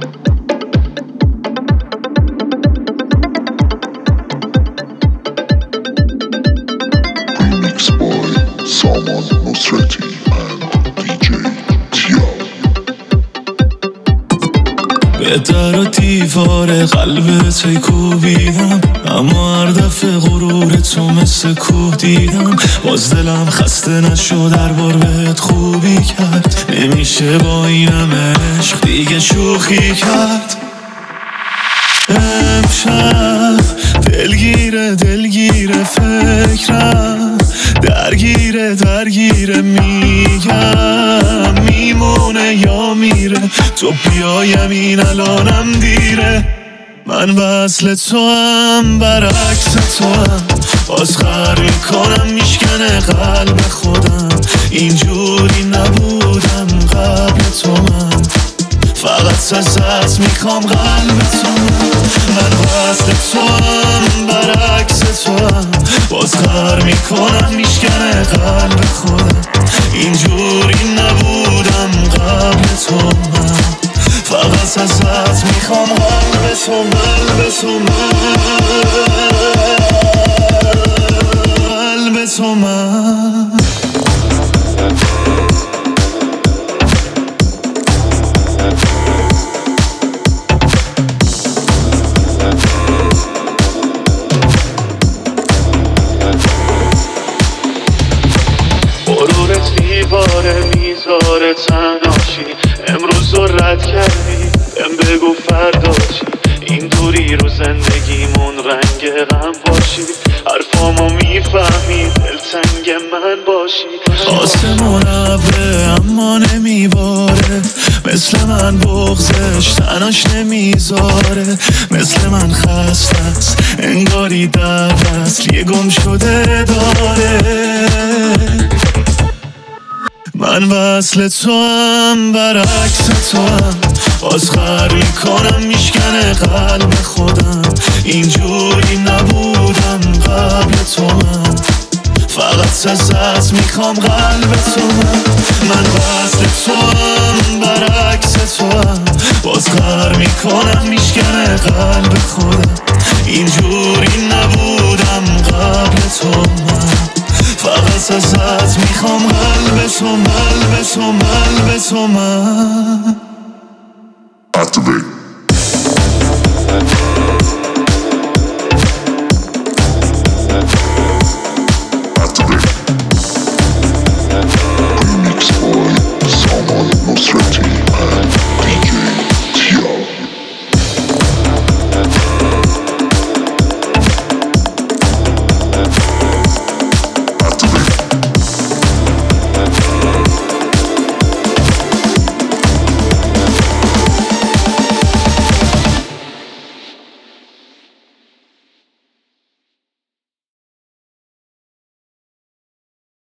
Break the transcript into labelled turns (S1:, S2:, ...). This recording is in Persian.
S1: Remix by Salman Nusreti and DJ Tio.
S2: به در و دیوار قلبت کوبیدم، اما هر دفعه غرور تو مثل کوه دیدم. باز دلم خسته نشد هر بار بهت خوبی کرد، نمیشه با اینم عشق دیگه شوخی کرد. امشب دلگیره فکرم، درگیره میگم میمونه یا میره، تو بیایم این الانم دیره. من وصل تو هم برعکس تو هم، باز خر میکنم میشکنه قلب خودم. اینجوری نبودم قبل تو، من فقط ازت میخوام قلب تو. من وصل تو هم برعکس تو هم، باز خر میکنم میشکنه قلب خودم. اینجوری نبودم قبل تو، من فقط ازت میخوام قلب تو. قلب تو من غرورت دیواره میذاره تنهاشی، امروز رو رد کردی بهم بگو فردا چی. اینطوری رو زندگیمون رنگ غم باشی، حرفامو میفهمی دلتنگ من باشی. آسمون ابره اما نمیباره، مثل من بغضش تناش نمیذاره. مثل من خسته است انگاری در وصل یه گم شده داره. من وصل تو هم برعکس تو هم، باز خر میکنم میشکنه قلب خودم. اینجوری نبودم قبل تو، من فقط ازت میخوام قلب تو. من وصل تو هم برعکس تو هم، باز خر میکنم میشکنه قلب خودم. اینجوری نبودم قبل تو، من فقط ازت میخوام قلب تو.
S1: Activate.